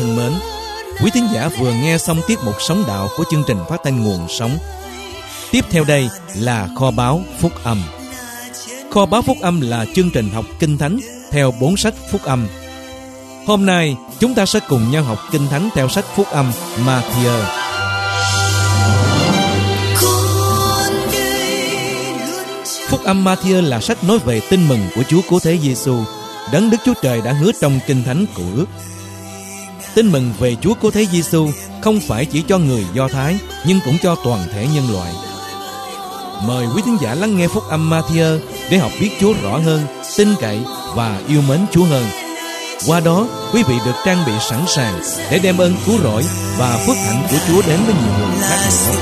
thân mến, quý thính giả vừa nghe xong tiết mục Sống Đạo của chương trình phát thanh Nguồn Sống. Tiếp theo đây là Kho báu Phúc Âm. Kho báu Phúc Âm là chương trình học Kinh Thánh theo 4 sách Phúc Âm. Hôm nay chúng ta sẽ cùng nhau học Kinh Thánh theo sách Phúc Âm Ma-thi-ơ. Phúc Âm Ma-thi-ơ là sách nói về tin mừng của Chúa Cứu Thế Giêsu, Đấng Đức Chúa Trời đã hứa trong Kinh Thánh Cựu Ước. Tin mừng về Chúa Cứu Thế Giêsu không phải chỉ cho người Do Thái, nhưng cũng cho toàn thể nhân loại. Mời quý thính giả lắng nghe Phúc Âm Ma-thi-ơ để học biết Chúa rõ hơn, tin cậy và yêu mến Chúa hơn. Qua đó, quý vị được trang bị sẵn sàng để đem ơn cứu rỗi và phước hạnh của Chúa đến với nhiều người khác nữa.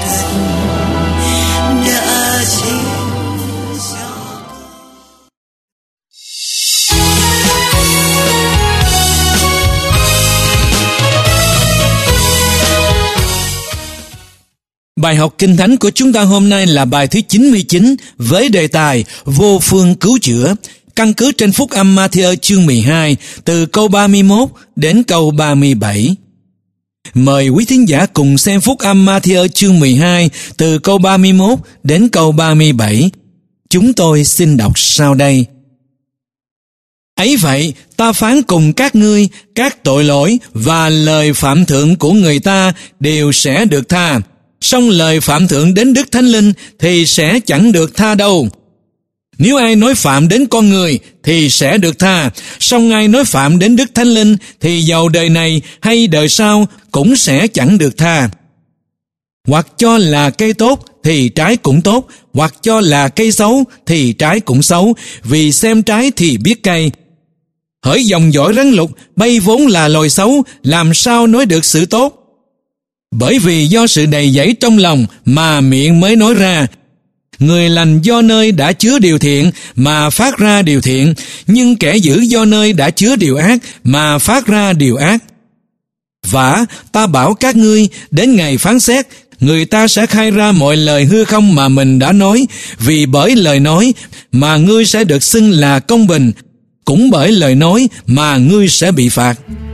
Bài học Kinh Thánh của chúng ta hôm nay là bài thứ 99 với đề tài Vô phương cứu chữa, căn cứ trên Phúc Âm Ma-thi-ơ chương 12 từ câu 31 đến câu 37. Mời quý thính giả cùng xem Phúc Âm Ma-thi-ơ chương 12 từ câu 31 đến câu 37. Chúng tôi xin đọc sau đây. Ấy vậy, ta phán cùng các ngươi, các tội lỗi và lời phạm thượng của người ta đều sẽ được tha. Song lời phạm thượng đến Đức Thánh Linh thì sẽ chẳng được tha đâu. Nếu ai nói phạm đến con người thì sẽ được tha, song ai nói phạm đến Đức Thánh Linh thì dầu đời này hay đời sau cũng sẽ chẳng được tha. Hoặc cho là cây tốt thì trái cũng tốt, hoặc cho là cây xấu thì trái cũng xấu, vì xem trái thì biết cây. Hỡi dòng dõi rắn lục, bay vốn là loài xấu, làm sao nói được sự tốt? Bởi vì do sự đầy dẫy trong lòng mà miệng mới nói ra. Người lành do nơi đã chứa điều thiện mà phát ra điều thiện, nhưng kẻ dữ do nơi đã chứa điều ác mà phát ra điều ác. Vả, ta bảo các ngươi, đến ngày phán xét, người ta sẽ khai ra mọi lời hư không mà mình đã nói, vì bởi lời nói mà ngươi sẽ được xưng là công bình, cũng bởi lời nói mà ngươi sẽ bị phạt.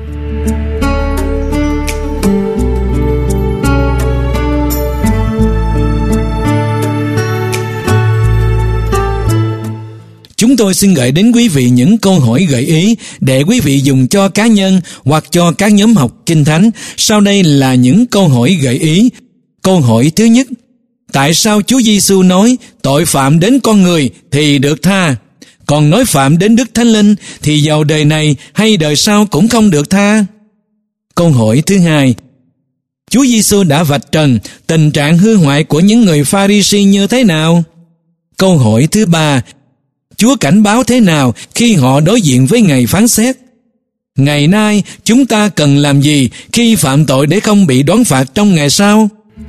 Chúng tôi xin gửi đến quý vị những câu hỏi gợi ý để quý vị dùng cho cá nhân hoặc cho các nhóm học Kinh Thánh. Sau đây là những câu hỏi gợi ý. Câu hỏi thứ nhất: tại sao Chúa Giêsu nói tội phạm đến con người thì được tha, còn nói phạm đến Đức Thánh Linh thì dầu đời này hay đời sau cũng không được tha? Câu hỏi thứ hai: Chúa Giêsu đã vạch trần tình trạng hư hoại của những người Pha-ri-si như thế nào? Câu hỏi thứ ba: Chúa cảnh báo thế nào khi họ đối diện với ngày phán xét? Ngày nay, chúng ta cần làm gì khi phạm tội để không bị đoán phạt trong ngày sau?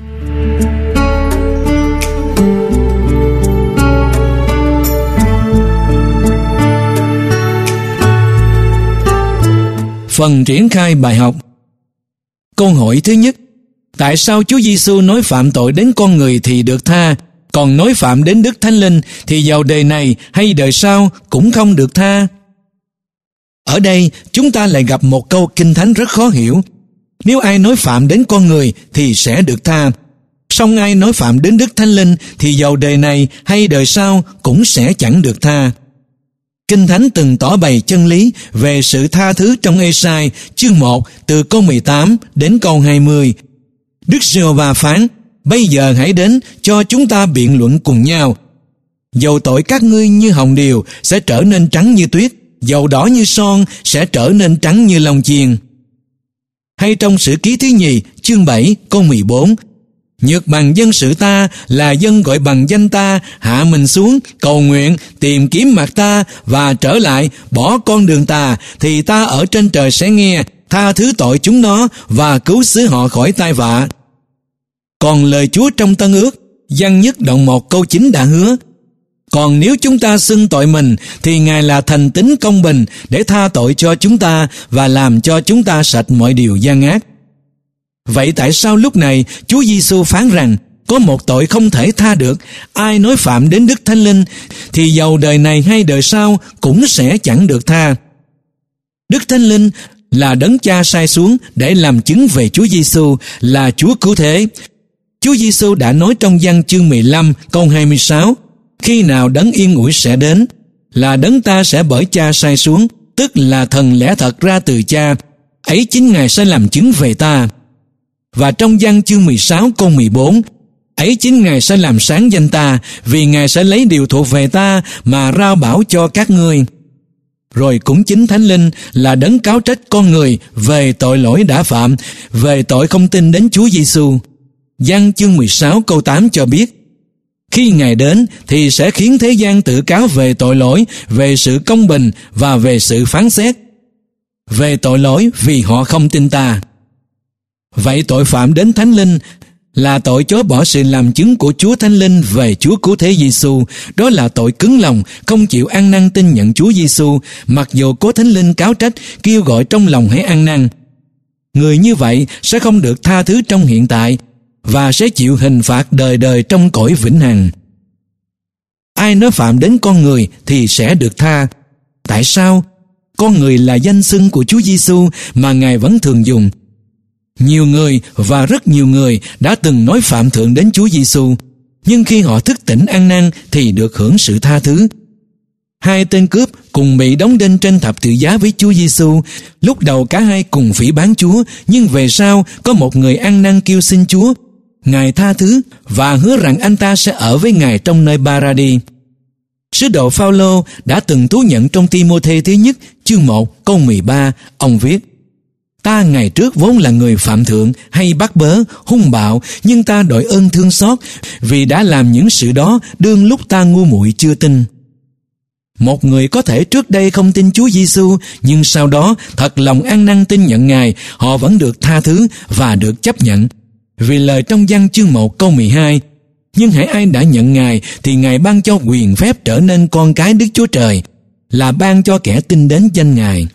Phần triển khai bài học. Câu hỏi thứ nhất: tại sao Chúa Giêsu nói phạm tội đến con người thì được tha, còn nói phạm đến Đức Thánh Linh thì dầu đời này hay đời sau cũng không được tha? Ở đây chúng ta lại gặp một câu Kinh Thánh rất khó hiểu. Nếu ai nói phạm đến con người thì sẽ được tha, song ai nói phạm đến Đức Thánh Linh thì dầu đời này hay đời sau cũng sẽ chẳng được tha. Kinh Thánh từng tỏ bày chân lý về sự tha thứ trong Ê-sai chương 1 từ câu 18 đến câu 20. Đức Giê-hô-va phán: bây giờ hãy đến cho chúng ta biện luận cùng nhau. Dầu tội các ngươi như hồng điều sẽ trở nên trắng như tuyết, dầu đỏ như son sẽ trở nên trắng như lông chiên. Hay trong Sử ký thứ nhì chương 7 câu 14: nhược bằng dân sự ta là dân gọi bằng danh ta, hạ mình xuống cầu nguyện tìm kiếm mặt ta và trở lại bỏ con đường tà, thì ta ở trên trời sẽ nghe, tha thứ tội chúng nó và cứu xứ họ khỏi tai vạ. Còn lời Chúa trong Tân Ước, Giăng nhất đoạn 1 câu 9 đã hứa: còn nếu chúng ta xưng tội mình thì Ngài là thành tín công bình để tha tội cho chúng ta và làm cho chúng ta sạch mọi điều gian ác. Vậy tại sao lúc này Chúa Giêsu phán rằng có một tội không thể tha được, ai nói phạm đến Đức Thánh Linh thì dầu đời này hay đời sau cũng sẽ chẳng được tha? Đức Thánh Linh là Đấng Cha sai xuống để làm chứng về Chúa Giêsu là Chúa cứu thế. Chúa Giêsu đã nói trong Giăng chương 15 câu 26, khi nào Đấng yên ủi sẽ đến, là Đấng ta sẽ bởi Cha sai xuống, tức là Thần lẽ thật ra từ Cha, ấy chính Ngài sẽ làm chứng về ta. Và trong Giăng chương 16 câu 14, ấy chính Ngài sẽ làm sáng danh ta, vì Ngài sẽ lấy điều thuộc về ta mà rao bảo cho các ngươi. Rồi cũng chính Thánh Linh là Đấng cáo trách con người về tội lỗi đã phạm, về tội không tin đến Chúa Giêsu. Giăng chương 16 câu 8 cho biết, khi Ngài đến thì sẽ khiến thế gian tự cáo về tội lỗi, về sự công bình và về sự phán xét. Về tội lỗi vì họ không tin ta. Vậy tội phạm đến Thánh Linh là tội chối bỏ sự làm chứng của Chúa Thánh Linh về Chúa Cứu Thế Giêsu. Đó là tội cứng lòng, không chịu ăn năn tin nhận Chúa Giêsu, mặc dù có Thánh Linh cáo trách, kêu gọi trong lòng hãy ăn năn. Người như vậy sẽ không được tha thứ trong hiện tại và sẽ chịu hình phạt đời đời trong cõi vĩnh hằng. Ai nói phạm đến con người thì sẽ được tha. Tại sao? Con người là danh xưng của Chúa Giêsu mà Ngài vẫn thường dùng. Nhiều người và rất nhiều người đã từng nói phạm thượng đến Chúa Giêsu, nhưng khi họ thức tỉnh ăn năn thì được hưởng sự tha thứ. 2 tên cướp cùng bị đóng đinh trên thập tự giá với Chúa Giêsu. Lúc đầu cả hai cùng phỉ báng Chúa, nhưng về sau có một người ăn năn kêu xin Chúa. Ngài tha thứ và hứa rằng anh ta sẽ ở với Ngài trong nơi Paradis. Sứ đồ Phao-lô đã từng thú nhận trong Ti-mô-thê thứ nhất chương 1 câu 13, ông viết: ta ngày trước vốn là người phạm thượng hay bắt bớ, hung bạo, nhưng ta đội ơn thương xót vì đã làm những sự đó đương lúc ta ngu muội chưa tin. Một người có thể trước đây không tin Chúa Giêsu, nhưng sau đó thật lòng ăn năn tin nhận Ngài, họ vẫn được tha thứ và được chấp nhận. Vì lời trong Giăng chương 1 câu 12, nhưng hễ ai đã nhận Ngài thì Ngài ban cho quyền phép trở nên con cái Đức Chúa Trời, là ban cho kẻ tin đến danh Ngài.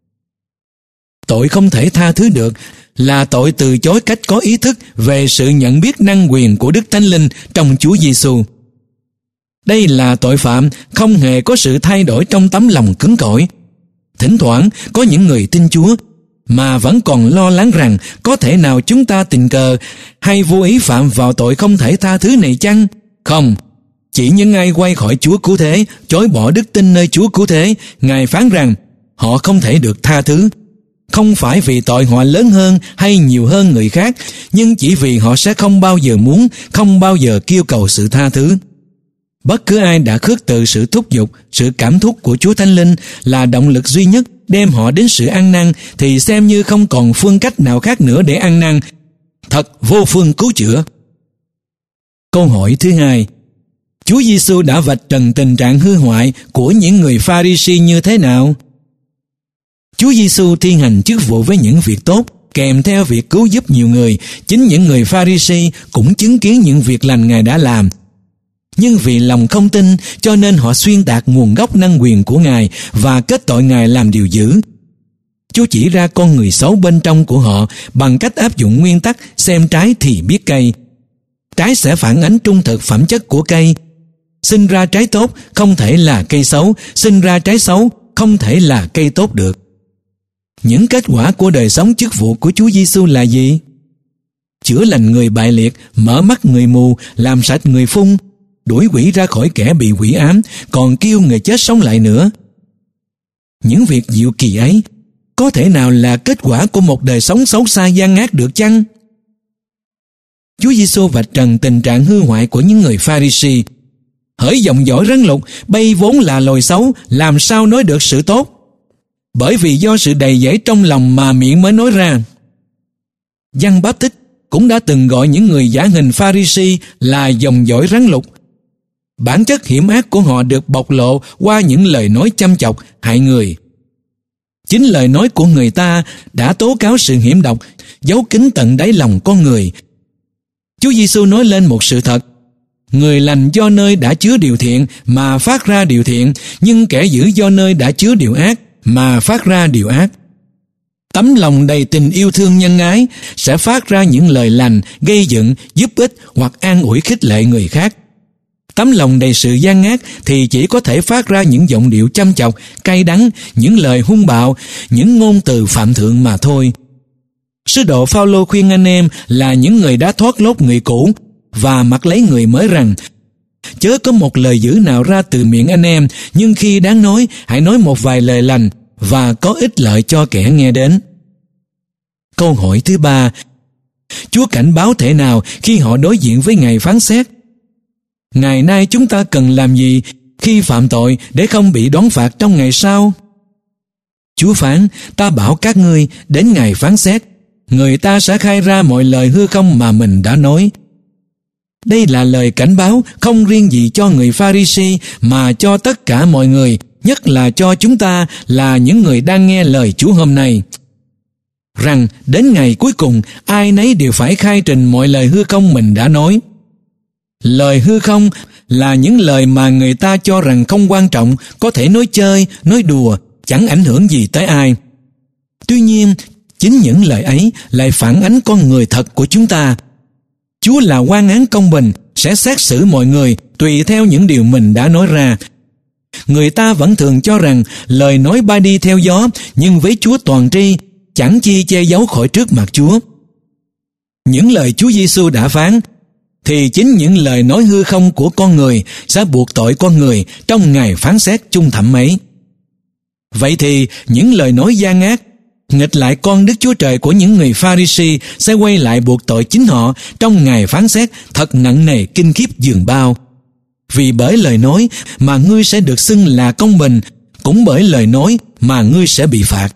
Tội không thể tha thứ được là tội từ chối cách có ý thức về sự nhận biết năng quyền của Đức Thánh Linh trong Chúa Giêsu. Đây là tội phạm không hề có sự thay đổi trong tấm lòng cứng cỏi. Thỉnh thoảng có những người tin Chúa mà vẫn còn lo lắng rằng có thể nào chúng ta tình cờ hay vô ý phạm vào tội không thể tha thứ này chăng? Không, chỉ những ai quay khỏi Chúa Cứu Thế, chối bỏ đức tin nơi Chúa Cứu Thế, Ngài phán rằng họ không thể được tha thứ. Không phải vì tội họ lớn hơn hay nhiều hơn người khác, nhưng chỉ vì họ sẽ không bao giờ muốn, không bao giờ kêu cầu sự tha thứ. Bất cứ ai đã khước từ sự thúc giục, sự cảm thúc của Chúa Thánh Linh là động lực duy nhất đem họ đến sự ăn năn, thì xem như không còn phương cách nào khác nữa để ăn năn. Thật vô phương cứu chữa. Câu hỏi thứ hai: Chúa Giêsu đã vạch trần tình trạng hư hoại của những người Pha-ri-si như thế nào? Chúa Giêsu thi hành chức vụ với những việc tốt, kèm theo việc cứu giúp nhiều người. Chính những người Pha-ri-si cũng chứng kiến những việc lành Ngài đã làm. Nhưng vì lòng không tin, cho nên họ xuyên tạc nguồn gốc năng quyền của Ngài và kết tội Ngài làm điều dữ. Chúa chỉ ra con người xấu bên trong của họ bằng cách áp dụng nguyên tắc xem trái thì biết cây. Trái sẽ phản ánh trung thực phẩm chất của cây. Sinh ra trái tốt không thể là cây xấu, sinh ra trái xấu không thể là cây tốt được. Những kết quả của đời sống chức vụ của Chúa Giêsu là gì? Chữa lành người bại liệt, mở mắt người mù, làm sạch người phun, đuổi quỷ ra khỏi kẻ bị quỷ ám, còn kêu người chết sống lại nữa. Những việc diệu kỳ ấy có thể nào là kết quả của một đời sống xấu xa gian ác được chăng? Chúa Giêsu vạch trần tình trạng hư hoại của những người Pha-ri-si. Hỡi dòng dõi rắn lục, bây vốn là loài xấu, làm sao nói được sự tốt? Bởi vì do sự đầy dẫy trong lòng mà miệng mới nói ra. Giăng Báp-tích cũng đã từng gọi những người giả hình Pha-ri-si là dòng dõi rắn lục. Bản chất hiểm ác của họ được bộc lộ qua những lời nói châm chọc, hại người. Chính lời nói của người ta đã tố cáo sự hiểm độc, giấu kín tận đáy lòng con người. Chúa Giêsu nói lên một sự thật: người lành do nơi đã chứa điều thiện mà phát ra điều thiện, nhưng kẻ dữ do nơi đã chứa điều ác mà phát ra điều ác. Tấm lòng đầy tình yêu thương nhân ái sẽ phát ra những lời lành, gây dựng, giúp ích hoặc an ủi khích lệ người khác. Tấm lòng đầy sự gian ác thì chỉ có thể phát ra những giọng điệu chăm chọc, cay đắng, những lời hung bạo, những ngôn từ phạm thượng mà thôi. Sứ đồ Phao-lô khuyên anh em là những người đã thoát lốt người cũ và mặc lấy người mới rằng: chớ có một lời dữ nào ra từ miệng anh em, nhưng khi đáng nói, hãy nói một vài lời lành và có ích lợi cho kẻ nghe đến. Câu hỏi thứ ba: Chúa cảnh báo thể nào khi họ đối diện với ngày phán xét? Ngày nay chúng ta cần làm gì khi phạm tội để không bị đón phạt trong ngày sau? Chúa phán: ta bảo các ngươi, đến ngày phán xét, người ta sẽ khai ra mọi lời hư không mà mình đã nói. Đây là lời cảnh báo không riêng gì cho người Pha-ri-si mà cho tất cả mọi người, nhất là cho chúng ta là những người đang nghe lời Chúa hôm nay. Rằng đến ngày cuối cùng, ai nấy đều phải khai trình mọi lời hư không mình đã nói. Lời hư không là những lời mà người ta cho rằng không quan trọng, có thể nói chơi, nói đùa, chẳng ảnh hưởng gì tới ai. Tuy nhiên, chính những lời ấy lại phản ánh con người thật của chúng ta. Chúa là oan án công bình, sẽ xét xử mọi người tùy theo những điều mình đã nói ra. Người ta vẫn thường cho rằng lời nói bay đi theo gió, nhưng với Chúa toàn tri, chẳng chi che giấu khỏi trước mặt Chúa. Những lời Chúa Giêsu đã phán, thì chính những lời nói hư không của con người sẽ buộc tội con người trong ngày phán xét chung thẳm ấy. Vậy thì những lời nói gian ác, nghịch lại con Đức Chúa Trời của những người Pha-ri-si sẽ quay lại buộc tội chính họ trong ngày phán xét thật nặng nề kinh khiếp dường bao. Vì bởi lời nói mà ngươi sẽ được xưng là công bình, cũng bởi lời nói mà ngươi sẽ bị phạt.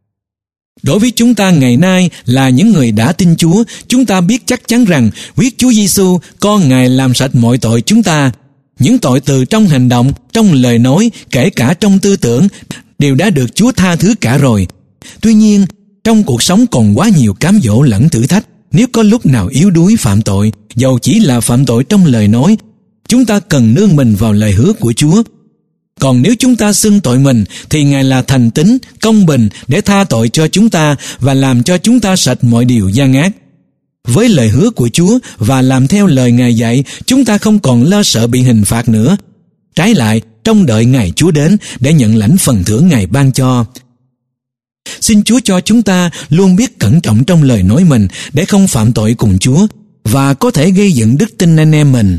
Đối với chúng ta ngày nay là những người đã tin Chúa, chúng ta biết chắc chắn rằng huyết Chúa Giêsu, con Ngài làm sạch mọi tội chúng ta. Những tội từ trong hành động, trong lời nói, kể cả trong tư tưởng, đều đã được Chúa tha thứ cả rồi. Tuy nhiên, trong cuộc sống còn quá nhiều cám dỗ lẫn thử thách. Nếu có lúc nào yếu đuối phạm tội, dầu chỉ là phạm tội trong lời nói, chúng ta cần nương mình vào lời hứa của Chúa. Còn nếu chúng ta xưng tội mình, thì Ngài là thành tín, công bình để tha tội cho chúng ta và làm cho chúng ta sạch mọi điều gian ác. Với lời hứa của Chúa và làm theo lời Ngài dạy, chúng ta không còn lo sợ bị hình phạt nữa. Trái lại, trông đợi ngày Chúa đến để nhận lãnh phần thưởng Ngài ban cho. Xin Chúa cho chúng ta luôn biết cẩn trọng trong lời nói mình để không phạm tội cùng Chúa và có thể gây dựng đức tin anh em mình.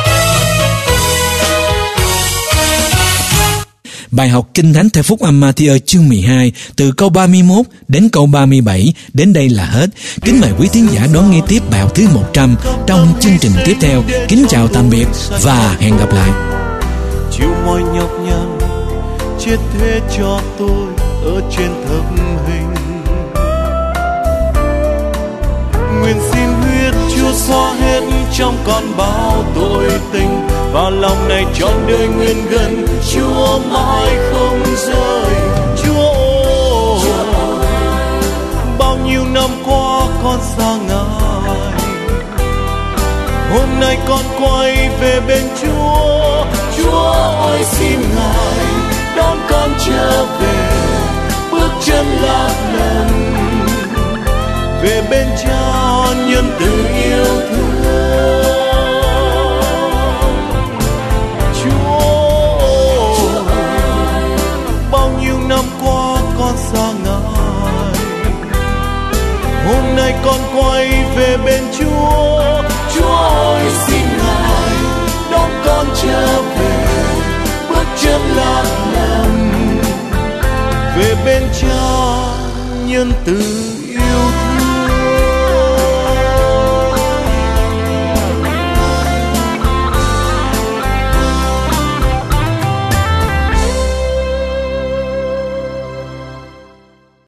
Bài học Kinh Thánh theo Phúc âm Ma-thi-ơ chương 12 từ câu 31 đến câu 37 đến đây là hết. Kính mời quý thính giả đón nghe tiếp bài học thứ 100 trong chương trình tiếp theo. Kính chào tạm biệt và hẹn gặp lại. Chịu mọi nhọc nhằn chết thế cho tôi ở trên thập hình, nguyện xin huyết Chúa xóa hết trong con báo tội tình, và lòng này trọn đời nguyện gần Chúa mãi không rời. Chúa ơi, bao nhiêu năm qua con xa Ngài, hôm nay con quay về bên Chúa. Chúa ơi xin Ngài đón con trở về, bước chân lạc lần về bên Cha nhân từ yêu thương. Chúa ơi, bao nhiêu năm qua con xa Ngài, hôm nay con quay về bên Chúa. Chúa ơi xin Ngài đón con trở về, bước chân lạc lần về bên Cha nhân từ